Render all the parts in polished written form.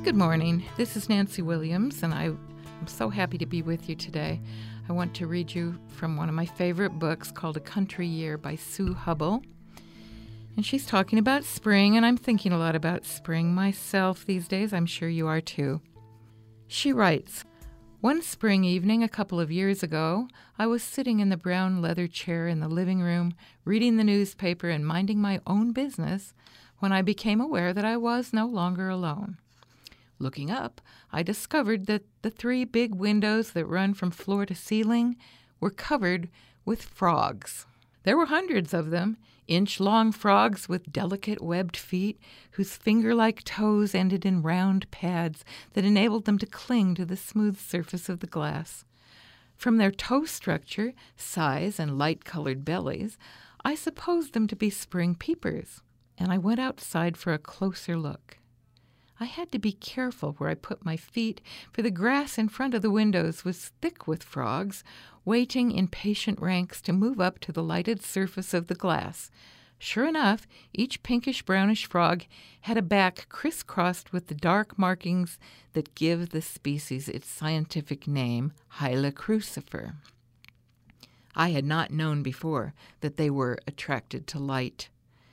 Good morning. This is Nancy Williams, and I'm so happy to be with you today. I want to read you from one of my favorite books called A Country Year by Sue Hubbell. And she's talking about spring, and I'm thinking a lot about spring myself these days. I'm sure you are too. She writes, "One spring evening a couple of years ago, I was sitting in the brown leather chair in the living room, reading the newspaper and minding my own business, when I became aware that I was no longer alone. Looking up, I discovered that the 3 big windows that run from floor to ceiling were covered with frogs. There were hundreds of them, inch-long frogs with delicate webbed feet whose finger-like toes ended in round pads that enabled them to cling to the smooth surface of the glass. From their toe structure, size, and light-colored bellies, I supposed them to be spring peepers, and I went outside for a closer look. I had to be careful where I put my feet, for the grass in front of the windows was thick with frogs, waiting in patient ranks to move up to the lighted surface of the glass. Sure enough, each pinkish-brownish frog had a back crisscrossed with the dark markings that give the species its scientific name, Hyla crucifer. I had not known before that they were attracted to light.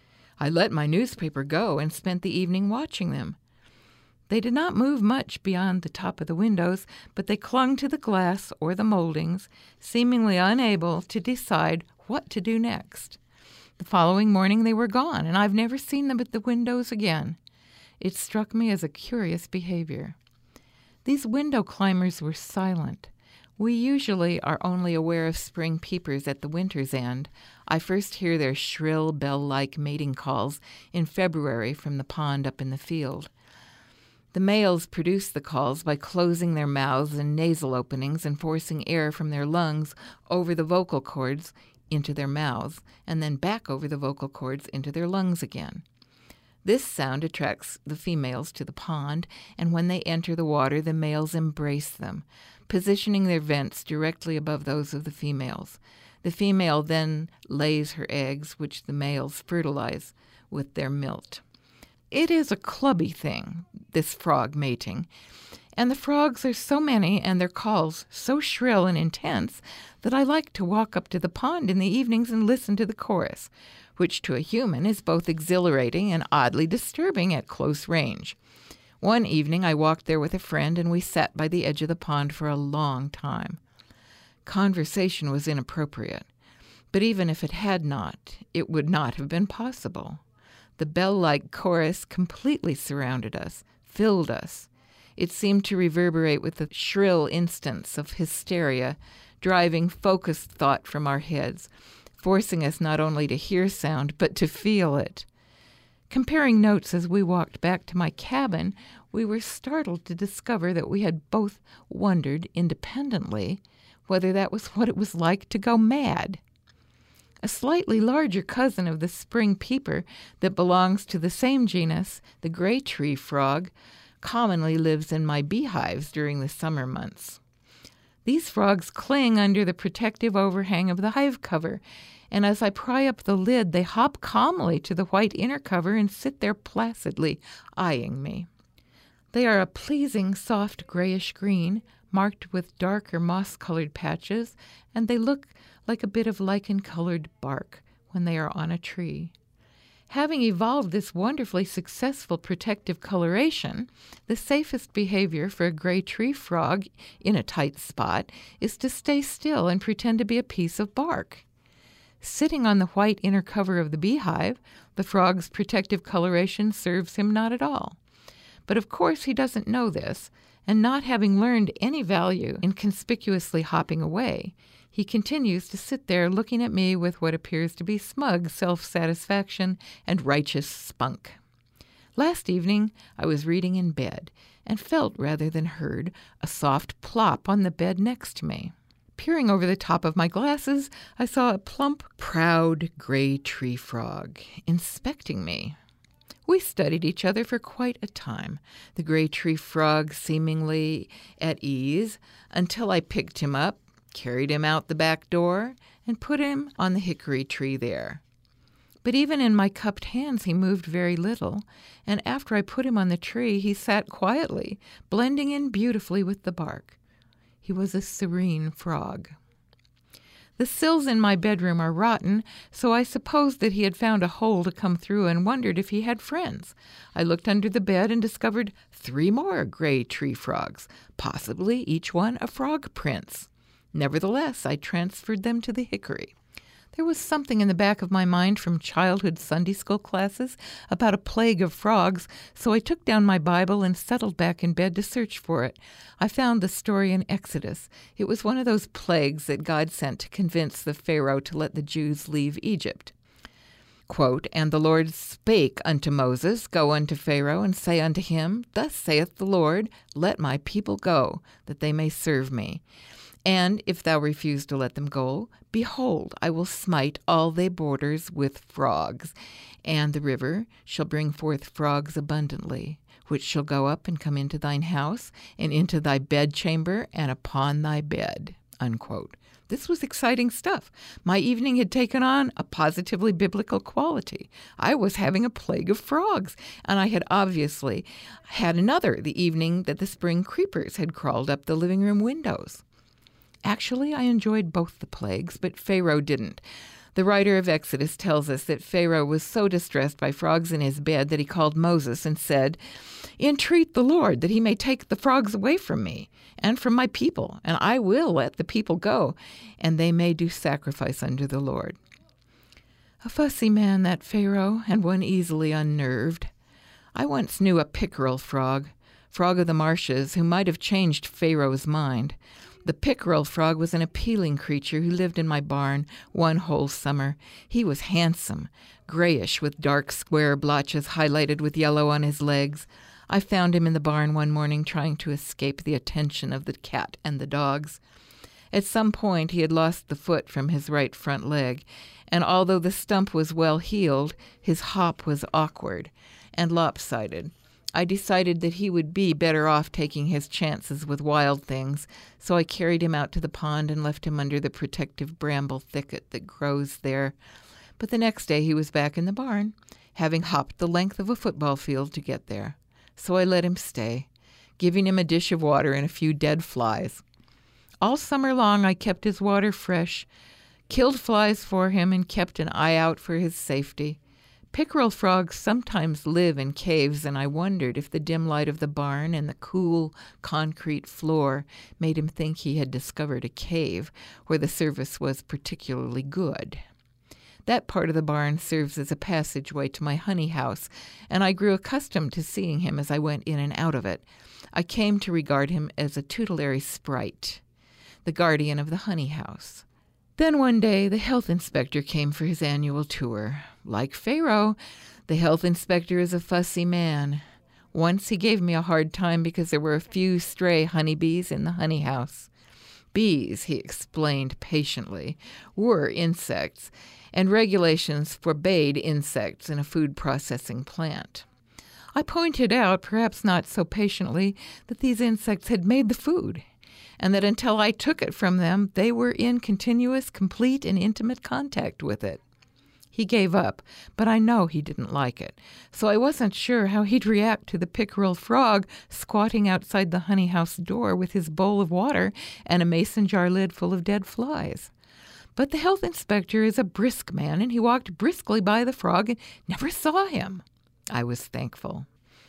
I let my newspaper go and spent the evening watching them. They did not move much beyond the top of the windows, but they clung to the glass or the moldings, seemingly unable to decide what to do next. The following morning they were gone, and I've never seen them at the windows again. It struck me as a curious behavior. These window climbers were silent. We usually are only aware of spring peepers at the winter's end. I first hear their shrill, bell-like mating calls in February from the pond up in the field. The males produce the calls by closing their mouths and nasal openings and forcing air from their lungs over the vocal cords into their mouths, and then back over the vocal cords into their lungs again. This sound attracts the females to the pond, and when they enter the water, the males embrace them, positioning their vents directly above those of the females. The female then lays her eggs, which the males fertilize with their milt. It is a clubby thing, this frog mating, and the frogs are so many and their calls so shrill and intense that I like to walk up to the pond in the evenings and listen to the chorus, which to a human is both exhilarating and oddly disturbing at close range. One evening I walked there with a friend and we sat by the edge of the pond for a long time. Conversation was inappropriate, but even if it had not, it would not have been possible. The bell-like chorus completely surrounded us, filled us. It seemed to reverberate with the shrill instants of hysteria, driving focused thought from our heads, forcing us not only to hear sound, but to feel it. Comparing notes as we walked back to my cabin, we were startled to discover that we had both wondered independently whether that was what it was like to go mad. A slightly larger cousin of the spring peeper that belongs to the same genus, the gray tree frog, commonly lives in my beehives during the summer months. These frogs cling under the protective overhang of the hive cover, and as I pry up the lid, they hop calmly to the white inner cover and sit there placidly, eyeing me. They are a pleasing, soft grayish-green, marked with darker moss-colored patches, and they look like a bit of lichen-colored bark when they are on a tree. Having evolved this wonderfully successful protective coloration, the safest behavior for a gray tree frog in a tight spot is to stay still and pretend to be a piece of bark. Sitting on the white inner cover of the beehive, the frog's protective coloration serves him not at all. But of course he doesn't know this, and not having learned any value in conspicuously hopping away, he continues to sit there looking at me with what appears to be smug self-satisfaction and righteous spunk. Last evening I was reading in bed and felt rather than heard a soft plop on the bed next to me. Peering over the top of my glasses, I saw a plump, proud gray tree frog inspecting me. We studied each other for quite a time, the gray tree frog seemingly at ease, until I picked him up, carried him out the back door, and put him on the hickory tree there. But even in my cupped hands he moved very little, and after I put him on the tree he sat quietly, blending in beautifully with the bark. He was a serene frog. The sills in my bedroom are rotten, so I supposed that he had found a hole to come through and wondered if he had friends. I looked under the bed and discovered 3 more gray tree frogs, possibly each one a frog prince. Nevertheless, I transferred them to the hickory. There was something in the back of my mind from childhood Sunday school classes about a plague of frogs, so I took down my Bible and settled back in bed to search for it. I found the story in Exodus. It was one of those plagues that God sent to convince the Pharaoh to let the Jews leave Egypt. Quote, "And the Lord spake unto Moses, Go unto Pharaoh, and say unto him, Thus saith the Lord, Let my people go, that they may serve me. And if thou refuse to let them go, behold, I will smite all thy borders with frogs, and the river shall bring forth frogs abundantly, which shall go up and come into thine house, and into thy bedchamber, and upon thy bed." Unquote. This was exciting stuff. My evening had taken on a positively biblical quality. I was having a plague of frogs, and I had obviously had another the evening that the spring creepers had crawled up the living room windows. Actually, I enjoyed both the plagues, but Pharaoh didn't. The writer of Exodus tells us that Pharaoh was so distressed by frogs in his bed that he called Moses and said, "Entreat the Lord that he may take the frogs away from me and from my people, and I will let the people go, and they may do sacrifice unto the Lord." A fussy man, that Pharaoh, and one easily unnerved. I once knew a pickerel frog of the marshes, who might have changed Pharaoh's mind. The pickerel frog was an appealing creature who lived in my barn one whole summer. He was handsome, grayish with dark square blotches highlighted with yellow on his legs. I found him in the barn one morning trying to escape the attention of the cat and the dogs. At some point he had lost the foot from his right front leg, and although the stump was well healed, his hop was awkward and lopsided. I decided that he would be better off taking his chances with wild things, so I carried him out to the pond and left him under the protective bramble thicket that grows there. But the next day he was back in the barn, having hopped the length of a football field to get there. So I let him stay, giving him a dish of water and a few dead flies. All summer long I kept his water fresh, killed flies for him, and kept an eye out for his safety. Pickerel frogs sometimes live in caves, and I wondered if the dim light of the barn and the cool concrete floor made him think he had discovered a cave where the service was particularly good. That part of the barn serves as a passageway to my honey house, and I grew accustomed to seeing him as I went in and out of it. I came to regard him as a tutelary sprite, the guardian of the honey house. Then one day the health inspector came for his annual tour. Like Pharaoh, the health inspector is a fussy man. Once he gave me a hard time because there were a few stray honeybees in the honey house. Bees, he explained patiently, were insects, and regulations forbade insects in a food processing plant. I pointed out, perhaps not so patiently, that these insects had made the food, and that until I took it from them, they were in continuous, complete, and intimate contact with it. He gave up, but I know he didn't like it, so I wasn't sure how he'd react to the pickerel frog squatting outside the honey house door with his bowl of water and a mason jar lid full of dead flies. But the health inspector is a brisk man, and he walked briskly by the frog and never saw him. I was thankful.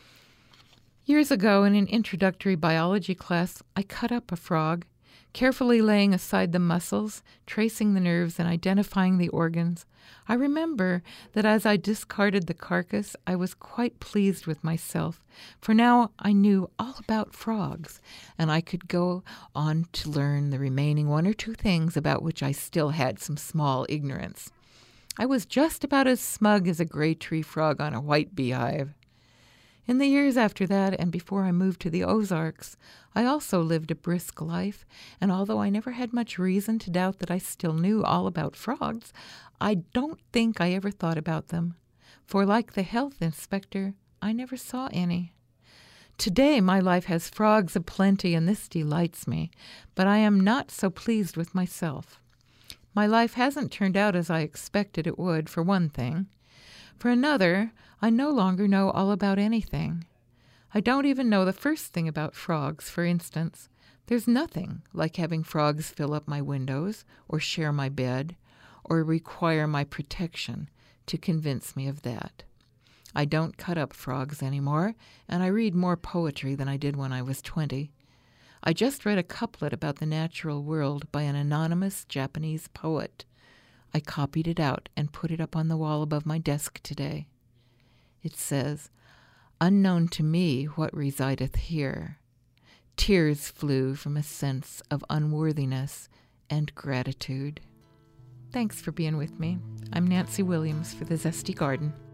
Years ago, in an introductory biology class, I cut up a frog, carefully laying aside the muscles, tracing the nerves, and identifying the organs. I remember that as I discarded the carcass, I was quite pleased with myself, for now I knew all about frogs, and I could go on to learn the remaining 1 or 2 things about which I still had some small ignorance. I was just about as smug as a gray tree frog on a white beehive. In the years after that, and before I moved to the Ozarks, I also lived a brisk life, and although I never had much reason to doubt that I still knew all about frogs, I don't think I ever thought about them, for like the health inspector, I never saw any. Today my life has frogs aplenty, and this delights me, but I am not so pleased with myself. My life hasn't turned out as I expected it would, for one thing. For another, I no longer know all about anything. I don't even know the first thing about frogs, for instance. There's nothing like having frogs fill up my windows, or share my bed, or require my protection to convince me of that. I don't cut up frogs anymore, and I read more poetry than I did when I was 20. I just read a couplet about the natural world by an anonymous Japanese poet. I copied it out and put it up on the wall above my desk today. It says, "Unknown to me what resideth here. Tears flew from a sense of unworthiness and gratitude." Thanks for being with me. I'm Nancy Williams for the Zesty Garden.